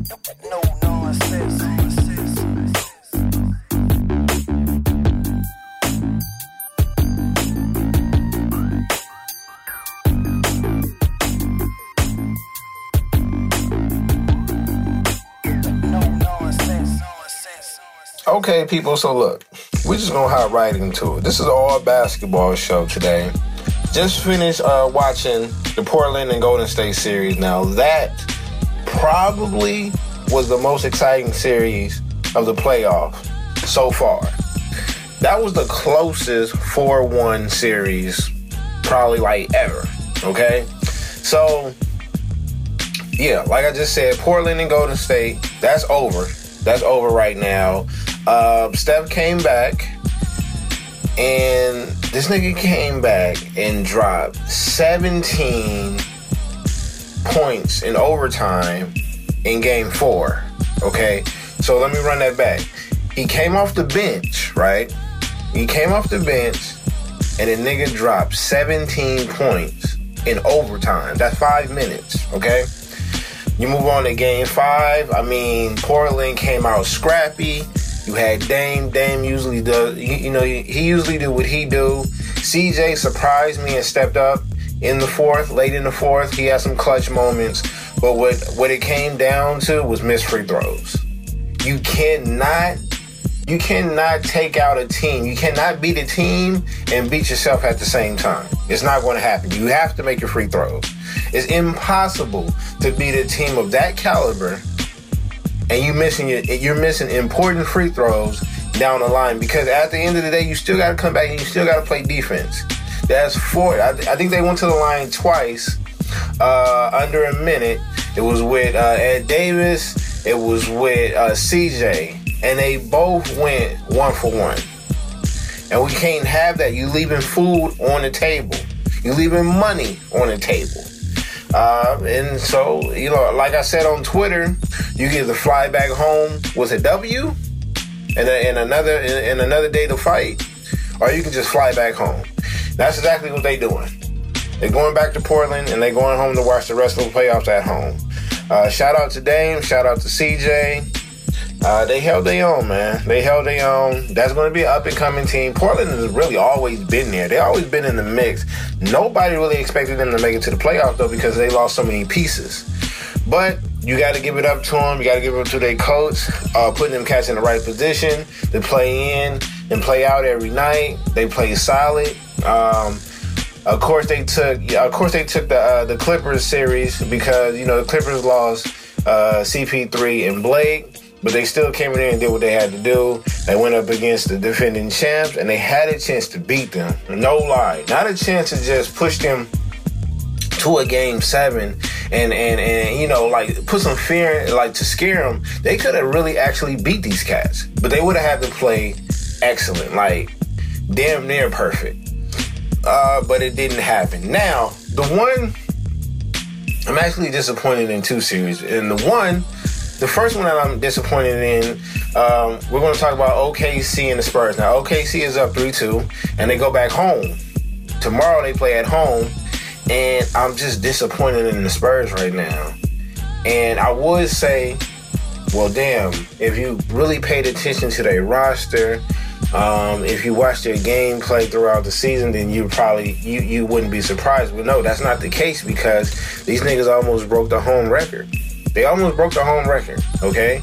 No nonsense. Okay, people, so look, we're just gonna hop right into it. This is all a basketball show today. Just finished watching the Portland and Golden State series. Now, that probably was the most exciting series of the playoff so far. That was the closest 4-1 series probably like ever, okay? So, yeah, like I just said, Portland and Golden State, that's over. That's over right now. Steph came back, and this nigga came back and dropped 17 points in overtime in Game 4, okay? So let me run that back. He came off the bench, right? He came off the bench, and the nigga dropped 17 points in overtime. That's 5 minutes, okay? You move on to Game 5. I mean, Portland came out scrappy. You had Dame. Dame usually does, he usually do what he do. CJ surprised me and stepped up in the fourth, late in the fourth. He had some clutch moments. But what it came down to was missed free throws. You cannot take out a team. You cannot beat a team and beat yourself at the same time. It's not going to happen. You have to make your free throws. It's impossible to beat a team of that caliber and you're missing important free throws down the line, because at the end of the day, you still got to come back and you still got to play defense. That's 4. I think they went to the line twice under a minute. It was with Ed Davis. It was with CJ. And they both went 1 for 1. And we can't have that. You leaving food on the table. You leaving money on the table. And so, like I said on Twitter, you get to fly back home with a W and another day to fight, or you can just fly back home. That's exactly what they're doing. They're going back to Portland, and they're going home to watch the rest of the playoffs at home. Shout out to Dame. Shout out to CJ. They held their own, man. They held their own. That's going to be an up-and-coming team. Portland has really always been there. They've always been in the mix. Nobody really expected them to make it to the playoffs, though, because they lost so many pieces. But you got to give it up to them. You got to give it up to their coach, putting them cats in the right position to play in and play out every night. They play solid. Of course, they took the Clippers series because the Clippers lost CP3 and Blake. But they still came in there and did what they had to do. They went up against the defending champs, and they had a chance to beat them. No lie. Not a chance to just push them to a Game 7 and put some fear, to scare them. They could have really actually beat these cats. But they would have had to play excellent, damn near perfect. But it didn't happen. Now, the one, I'm actually disappointed in 2 series. And the first one that I'm disappointed in, we're going to talk about OKC and the Spurs. Now, OKC is up 3-2, and they go back home. Tomorrow they play at home, and I'm just disappointed in the Spurs right now. And I would say, well, damn, if you really paid attention to their roster, if you watched their gameplay throughout the season, then you wouldn't be surprised. But no, that's not the case, because these niggas almost broke the home record. They almost broke the home record, okay?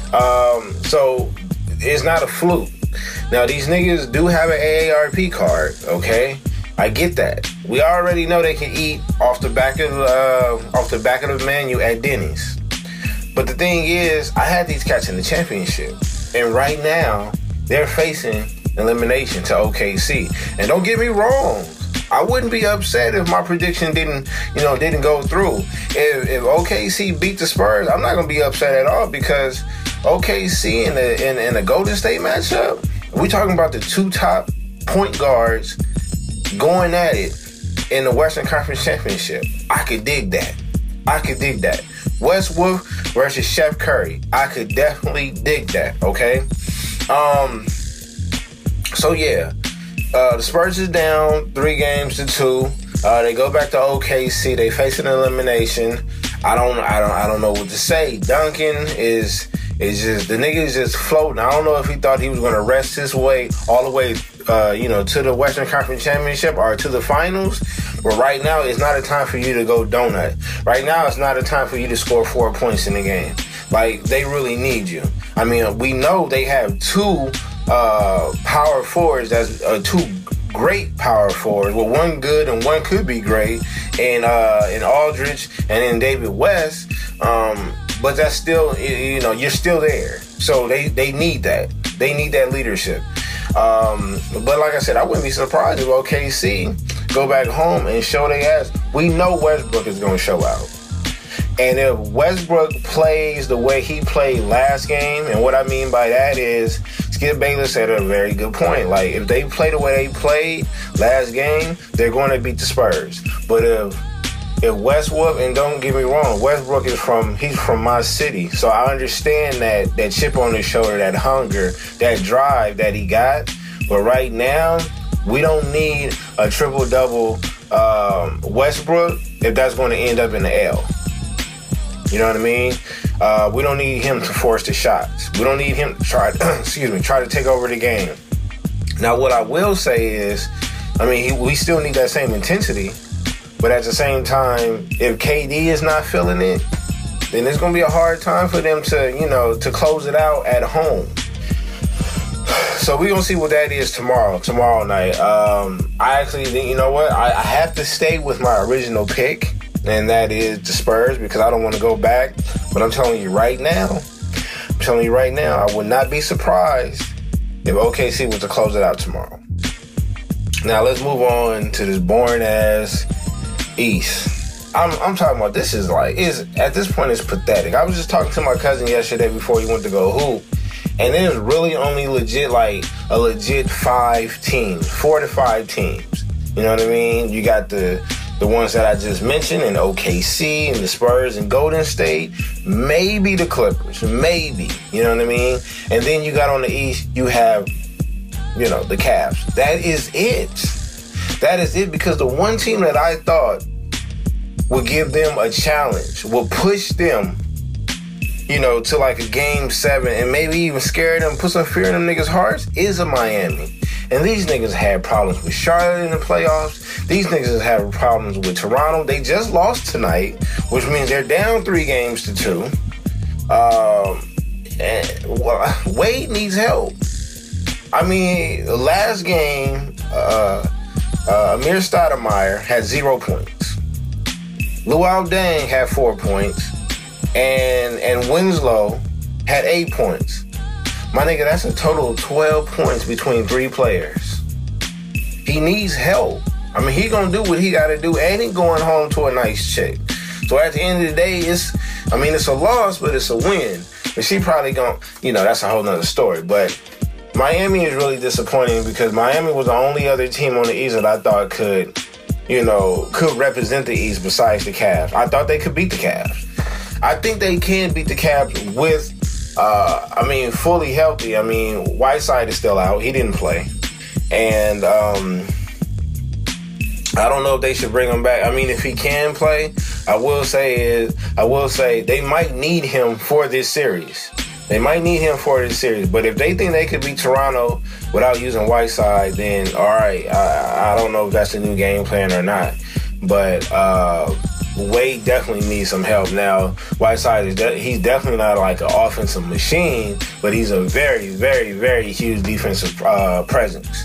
So it's not a fluke. Now, these niggas do have an AARP card, okay? I get that. We already know they can eat off the back of the menu at Denny's. But the thing is, I had these cats in the championship, and right now they're facing elimination to OKC. And don't get me wrong, I wouldn't be upset if my prediction didn't go through. If OKC beat the Spurs, I'm not gonna be upset at all, because OKC in the Golden State matchup, we're talking about the 2 top point guards going at it in the Western Conference Championship. I could dig that. Westbrook versus Chef Curry. I could definitely dig that. Okay. So yeah. The Spurs is down 3-2. They go back to OKC. They face an elimination. I don't know what to say. Duncan is just, the nigga is just floating. I don't know if he thought he was going to rest his way all the way, to the Western Conference Championship or to the finals. But right now, it's not a time for you to go donut. Right now, it's not a time for you to score 4 points in the game. Like, they really need you. I mean, we know they have two power forwards, that's two great power forwards. Well, one good and one could be great, and Aldridge and then David West. But that's still, you're still there. So they need that. They need that leadership. But like I said, I wouldn't be surprised if OKC go back home and show their ass. We know Westbrook is going to show out. And if Westbrook plays the way he played last game, and what I mean by that is, Skip Bayless said a very good point. Like, if they play the way they played last game, they're going to beat the Spurs. But if Westbrook, and don't get me wrong, Westbrook he's from my city. So I understand that chip on his shoulder, that hunger, that drive that he got. But right now, we don't need a triple-double Westbrook if that's going to end up in the L. You know what I mean? We don't need him to force the shots. We don't need him to try to take over the game. Now, what I will say is, we still need that same intensity, but at the same time, if KD is not feeling it, then it's going to be a hard time for them to close it out at home. So we're going to see what that is tomorrow night. I actually, you know what? I have to stay with my original pick, and that is the Spurs, because I don't want to go back. But I'm telling you right now, I would not be surprised if OKC was to close it out tomorrow. Now let's move on to this boring-ass East. I'm talking about, this is at this point, it's pathetic. I was just talking to my cousin yesterday before he went to go hoop, and there's really only a legit 4 to 5 teams. You know what I mean? You got the ones that I just mentioned, and OKC and the Spurs and Golden State, maybe the Clippers, maybe, you know what I mean? And then you got on the East, you have, the Cavs. That is it. That is it, because the one team that I thought would give them a challenge, will push them, to like a game 7 and maybe even scare them, put some fear in them niggas' hearts, is a Miami. And these niggas had problems with Charlotte in the playoffs. These niggas have problems with Toronto. They just lost tonight, which means they're down 3-2. And Wade needs help. Last game, Amir Stoudemire had 0 points. Luol Deng had 4 points. And Winslow had 8 points. My nigga, that's a total of 12 points between 3 players. He needs help. He gonna do what he gotta do, and he going home to a nice chick. So at the end of the day, it's a loss, but it's a win. But she probably gonna, that's a whole nother story. But Miami is really disappointing, because Miami was the only other team on the East that I thought could represent the East besides the Cavs. I thought they could beat the Cavs. I think they can beat the Cavs with, fully healthy. Whiteside is still out. He didn't play. And I don't know if they should bring him back. If he can play, I will say they might need him for this series. But if they think they could beat Toronto without using Whiteside, then all right. I don't know if that's a new game plan or not. But Wade definitely needs some help. Now, Whiteside, he's definitely not like an offensive machine, but he's a very, very, very huge defensive presence.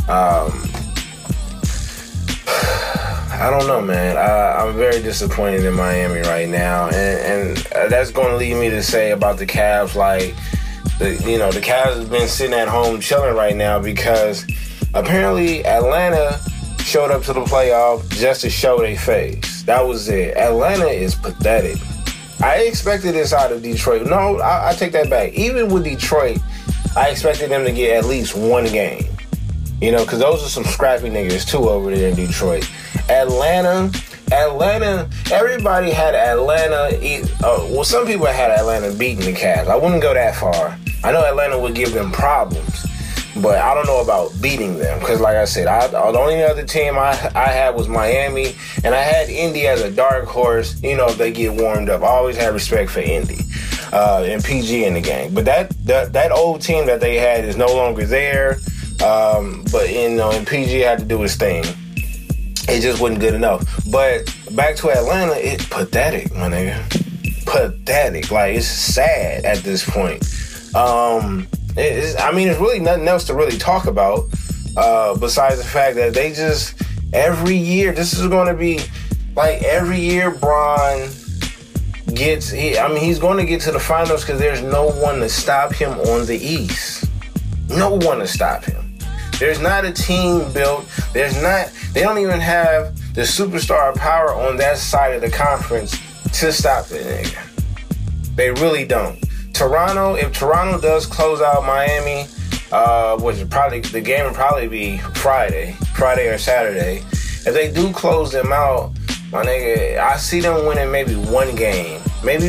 I don't know, man. I'm very disappointed in Miami right now, and that's going to lead me to say about the Cavs, the Cavs have been sitting at home chilling right now because apparently Atlanta showed up to the playoff just to show their face. That was it. Atlanta is pathetic. I expected this out of Detroit. No, I take that back. Even with Detroit, I expected them to get at least one game. Because those are some scrappy niggas too over there in Detroit. Atlanta, everybody had Atlanta. Some people had Atlanta beating the Cavs. I wouldn't go that far. I know Atlanta would give them problems. But I don't know about beating them because, like I said, the only other team I had was Miami, and I had Indy as a dark horse. You know, if they get warmed up, I always had respect for Indy and PG in the game. But that old team that they had is no longer there. But and PG had to do his thing. It just wasn't good enough. But back to Atlanta, it's pathetic, my nigga. Pathetic. Like, it's sad at this point. It's really nothing else to really talk about besides the fact that they just, every year, this is going to be, like, every year Bron he's going to get to the finals because there's no one to stop him on the East. No one to stop him. There's not a team built. They don't even have the superstar power on that side of the conference to stop the nigga. They really don't. Toronto, if Toronto does close out Miami, which the game would probably be Friday or Saturday. If they do close them out, my nigga, I see them winning maybe one game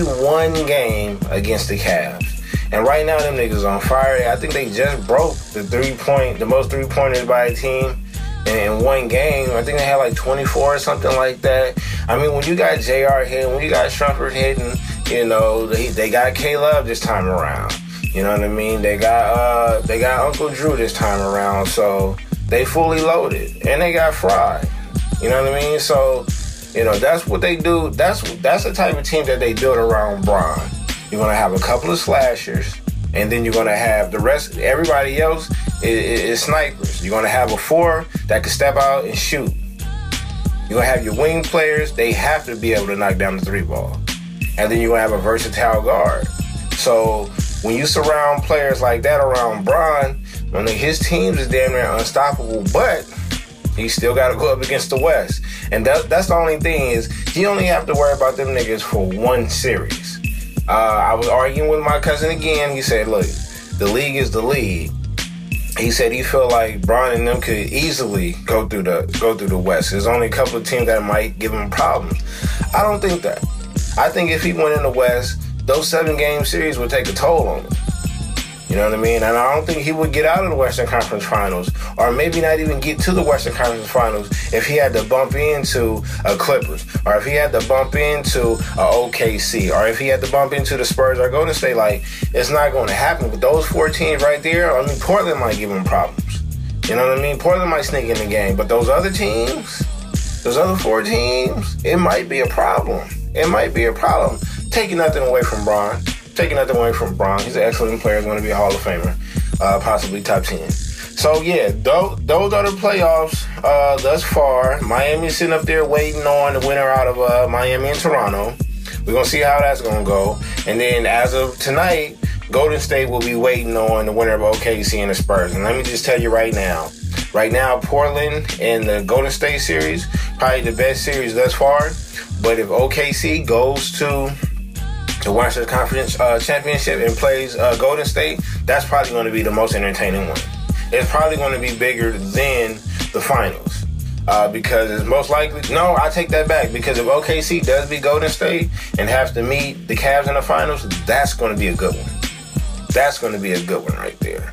against the Cavs. And right now, them niggas on fire. I think they just broke the most three-pointers by a team in one game. I think they had like 24 or something like that. I mean, when you got JR hitting, when you got Shumpert hitting, you know, they got K-Love this time around. You know what I mean? They got Uncle Drew this time around. So they fully loaded. And they got Fry. You know what I mean? So, you know, that's what they do. That's the type of team that they build around Bron. You're going to have a couple of slashers, and then you're going to have the rest. Everybody else is snipers. You're going to have a 4 that can step out and shoot. You're going to have your wing players. They have to be able to knock down the 3-ball. And then you're going to have a versatile guard. So when you surround players like that around Bron, his teams is damn near unstoppable, but he still got to go up against the West. And that's the only thing is he only have to worry about them niggas for one series. I was arguing with my cousin again. He said, look, the league is the league. He said he felt like Bron and them could easily go through the West. There's only a couple of teams that might give him problems. I don't think that. I think if he went in the West, those 7-game series would take a toll on him. You know what I mean? And I don't think he would get out of the Western Conference Finals, or maybe not even get to the Western Conference Finals if he had to bump into a Clippers, or if he had to bump into a OKC, or if he had to bump into the Spurs or Golden State. Like, it's not going to happen. With those 4 teams right there, I mean, Portland might give him problems. You know what I mean? Portland might sneak in the game. But those other teams, those other 4 teams, it might be a problem. It might be a problem. Taking nothing away from Bron. Taking nothing away from Bron. He's an excellent player. He's going to be a Hall of Famer. Possibly top 10. So, yeah, those are the playoffs thus far. Miami's sitting up there waiting on the winner out of Miami and Toronto. We're going to see how that's going to go. And then as of tonight, Golden State will be waiting on the winner of OKC and the Spurs. And let me just tell you right now, Portland and the Golden State series, probably the best series thus far. But if OKC goes to the Western Conference Championship and plays Golden State, that's probably going to be the most entertaining one. It's probably going to be bigger than the finals because it's most likely... No, I take that back, because if OKC does beat Golden State and has to meet the Cavs in the finals, that's going to be a good one. That's going to be a good one right there.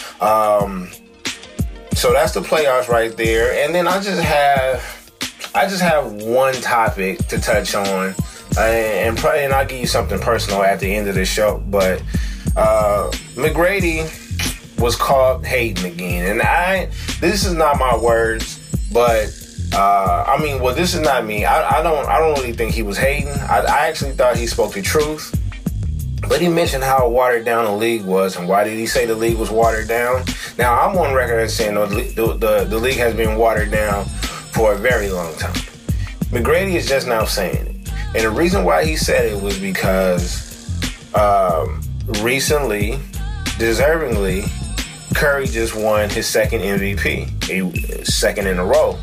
So that's the playoffs right there. And then I just have one topic to touch on. And I'll give you something personal at the end of the show. But McGrady was caught hating again. And this is not my words, but this is not me. I don't really think he was hating. I actually thought he spoke the truth. But he mentioned how watered down the league was, and why did he say the league was watered down? Now, I'm on record as saying the league has been watered down for a very long time. McGrady is just now saying it. And the reason why he said it was because recently, deservingly, Curry just won his second MVP, second in a row,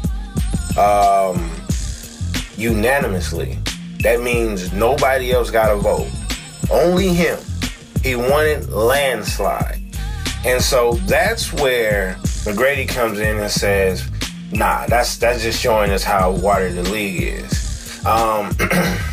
unanimously. That means nobody else got a vote. Only him. He won it landslide. And so that's where McGrady comes in and says, nah, that's just showing us how watered the league is.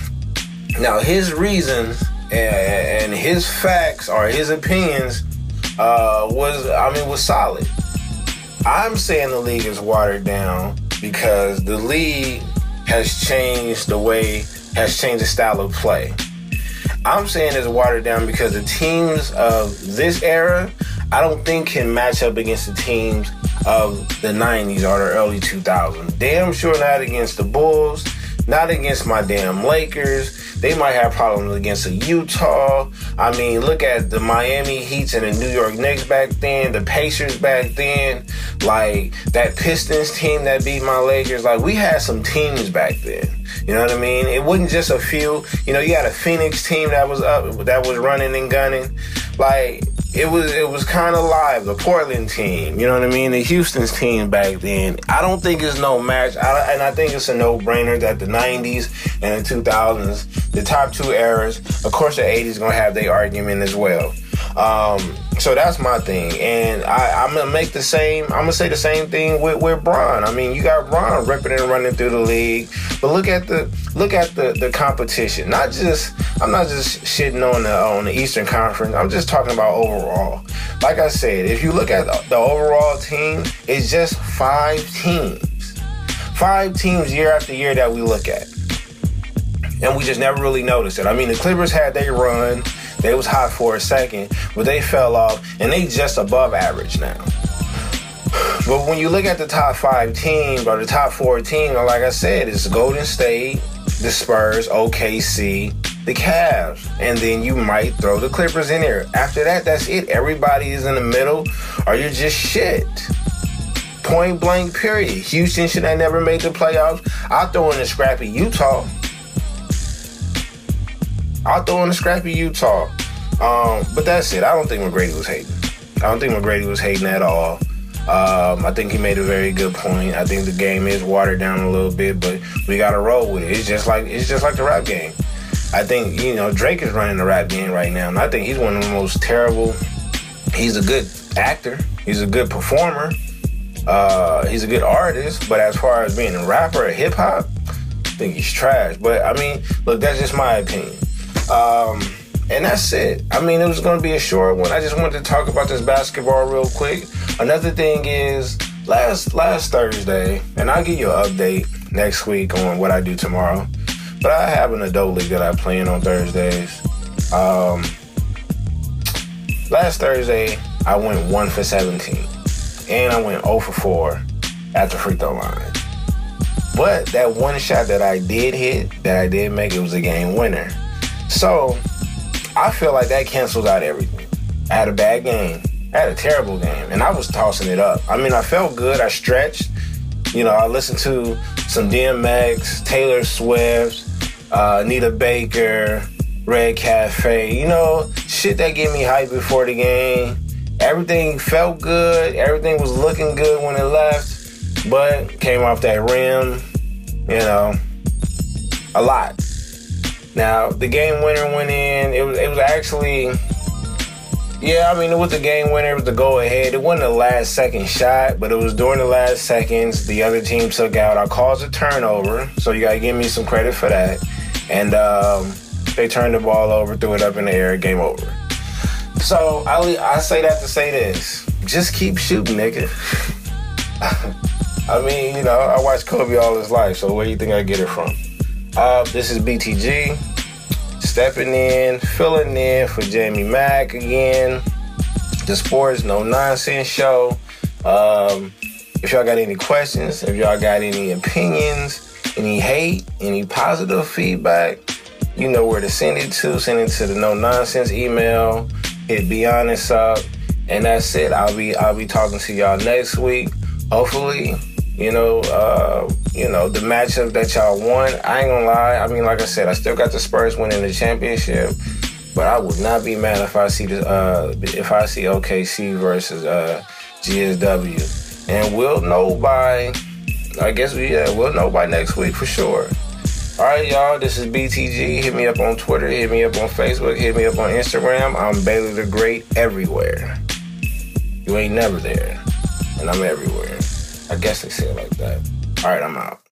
Now, his reasons and his facts or his opinions was solid. I'm saying the league is watered down because the league has changed the style of play. I'm saying it's watered down because the teams of this era, I don't think can match up against the teams of the 90s or the early 2000s. Damn sure not against the Bulls, not against my damn Lakers. They might have problems against the Utah. I mean, look at the Miami Heats and the New York Knicks back then, the Pacers back then, like that Pistons team that beat my Lakers. Like, we had some teams back then. You know what I mean? It wasn't just a few. You know, you had a Phoenix team that was running and gunning. Like, it was kind of live. The Portland team, you know what I mean? The Houston's team back then. I don't think it's no match. And I think it's a no-brainer that the 90s and the 2000s, the top two eras, of course the 80s going to have their argument as well. So that's my thing. And I'm going to say the same thing with Bron. I mean, you got Bron ripping and running through the league. But look at the competition. I'm not just shitting on the Eastern Conference. I'm just talking about overall. Like I said, if you look at the overall team, it's just 5 teams. 5 teams year after year that we look at. And we just never really noticed it. I mean, the Clippers had their run. They was hot for a second, but they fell off, and they just above average now. But when you look at the top 5 teams or the top 4 teams, like I said, it's Golden State, the Spurs, OKC, the Cavs, and then you might throw the Clippers in there. After that, that's it. Everybody is in the middle, or you're just shit. Point blank, period. Houston should have never made the playoffs. I'll throw in a scrappy Utah. But that's it. I don't think McGrady was hating at all. I think he made a very good point. I think the game is watered down a little bit, but we got to roll with it. It's just like the rap game. I think, Drake is running the rap game right now, and I think he's one of the most terrible. He's a good actor. He's a good performer. He's a good artist, but as far as being a rapper or hip-hop, I think he's trash. But, I mean, look, that's just my opinion. And that's it. I mean, it was going to be a short one. I just wanted to talk about this basketball real quick. Another thing is, last Thursday, and I'll give you an update next week on what I do tomorrow, but I have an adult league that I play in on Thursdays. Last Thursday, I went 1 for 17, and I went 0 for 4 at the free throw line. But that one shot that I did hit, that I did make, it was a game winner. So, I feel like that cancels out everything. I had a bad game. I had a terrible game, and I was tossing it up. I mean, I felt good. I stretched. I listened to some DMX, Taylor Swift, Anita Baker, Red Cafe. Shit that get me hyped before the game. Everything felt good. Everything was looking good when it left, but came off that rim, a lot. Now, the game winner went in. It was actually, it was the game winner. It was the go-ahead. It wasn't the last-second shot, but it was during the last seconds. The other team took out. I caused a turnover, so you got to give me some credit for that. And they turned the ball over, threw it up in the air, game over. So I say that to say this. Just keep shooting, nigga. I mean, I watched Kobe all his life, so where do you think I get it from? This is BTG, stepping in, filling in for Jamie Mack again. The Sports No Nonsense Show. If y'all got any questions, if y'all got any opinions, any hate, any positive feedback, you know where to send it to. Send it to the No Nonsense email. Hit Be Honest up, and that's it. I'll be talking to y'all next week. Hopefully. The matchup that y'all won, I ain't gonna lie. I mean, like I said, I still got the Spurs winning the championship, but I would not be mad if I see OKC versus GSW, and we'll know by next week for sure. All right, y'all. This is BTG. Hit me up on Twitter. Hit me up on Facebook. Hit me up on Instagram. I'm Bailey the Great everywhere. You ain't never there, and I'm everywhere. I guess they say it like that. All right, I'm out.